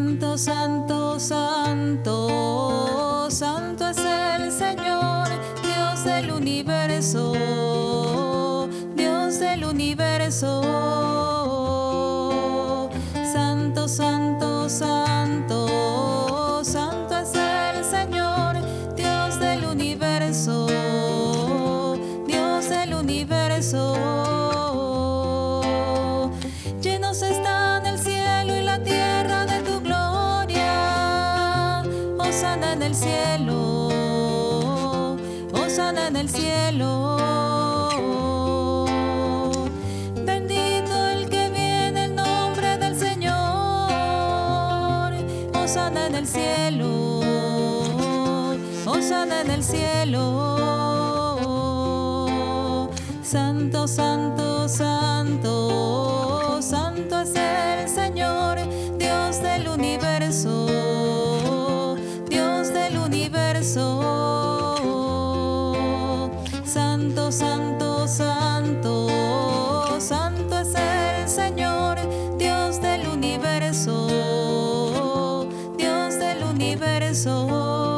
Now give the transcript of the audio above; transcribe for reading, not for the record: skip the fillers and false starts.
Santo, santo, santo, santo es el Señor, Dios del universo, Dios del universo. Santo, santo, santo, santo es el Señor, Dios del universo, Dios del universo. Llenos están el cielo y la tierra de tu gloria. Hosana en el cielo, hosana en el cielo. Bendito el que viene en nombre del Señor. Hosana en el cielo, hosana en el cielo. Santo, santo, santo, santo es el Señor, Dios del universo, Dios del universo. Santo, santo, santo, santo es el Señor, Dios del universo, Dios del universo.